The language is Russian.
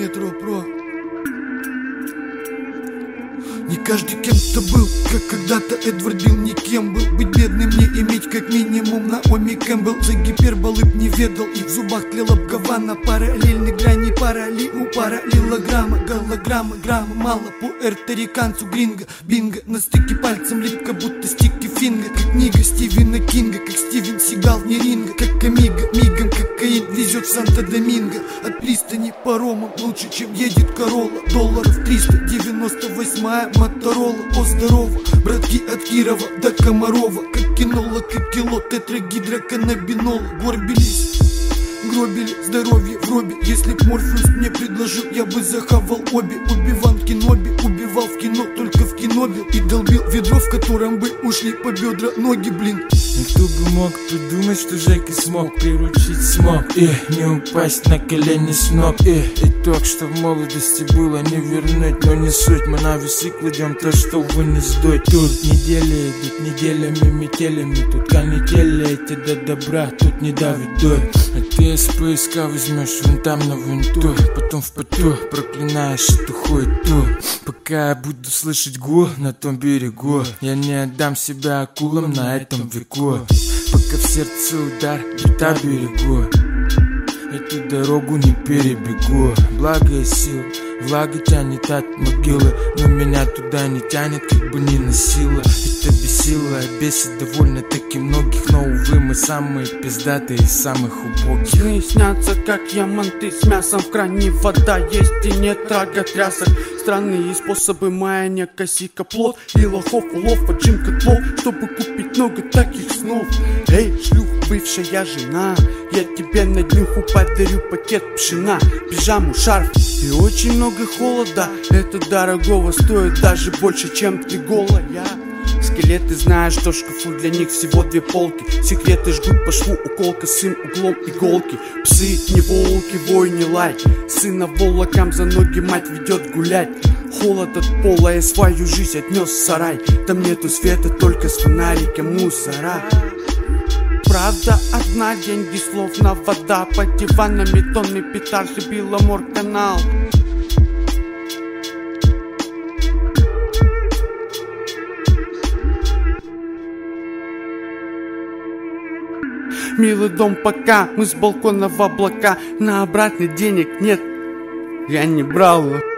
Метро Про. Не каждый кем-то был, как когда-то Эдвард Билл никем был. Быть бедным не иметь как минимум Наоми Кэмпбелл. За гиперболы б не ведал, и в зубах тлела б Гавана. Параллельны грани, параллелограмма, голограмма, грамма. Мало пуэрториканцу гринго, бинго. На стыке пальцем липко, будто стики финга. Как книга Стивена Кинга, как Стивен Сигал не ринга. Как Амиго, мигом кокаин везет в Санто-Доминго. От пристани паромом лучше, чем едет Королла. Долларов 398-я Моторола. О, здорово, братки от Кирова до Комарова. Как кинолог и кило тетрагидроканнабинола. Горбились, гробили здоровье в робе. Если б Морфеус мне предложил, я бы захавал обе. Убиван Кеноби, убивал в кино, только в кино бил. И долбил ведро, в котором бы ушли по бедра ноги, блин. И кто бы мог придумать, что Жека смог приручить смог и не упасть на колени с ног. И итог, что в молодости было не вернуть, но не суть. Мы на весы кладем то, что вынес дуть. Тут недели идут неделями, метелями. Тут канители эти до добра, тут не давит дой. А ты СПСК возьмешь вон там на винту, потом в поту проклинаешь эту хуету. Пока я буду слышать гул на том берегу, я не отдам себя акулам на этом веку. Пока в сердце удар, бета берегу, эту дорогу не перебегу. Благо и сил, влага тянет от могилы, но меня туда не тянет, как бы ни носило. Это бесило, а бесит довольно-таки многих. Но, увы, мы самые пиздатые из самых убогих. Сны снятся, как яманты с мясом. В кране вода есть и нет траготрясок. Странные способы маяния, косика, плод и лохов, улов, отжим котлов, чтобы купить много таких снов. Эй, шлюх, бывшая жена, я тебе на днюху подарю пакет пшена, пижаму, шарф и очень много холода. Это дорогого стоит даже больше, чем ты голая. Скелеты, знаешь, что в шкафу для них всего две полки. Секреты жгут по шву, укол косым углом иголки. Псы не волки, вой не лай. Сына волокам за ноги мать ведет гулять. Холод от пола, я свою жизнь отнес в сарай. Там нету света, только с фонариком мусора. Правда одна, деньги словно вода. Под диванами тонны петард и Беломор-канал. Милый дом пока, мы с балкона в облака. На обратный денег нет, я не брал.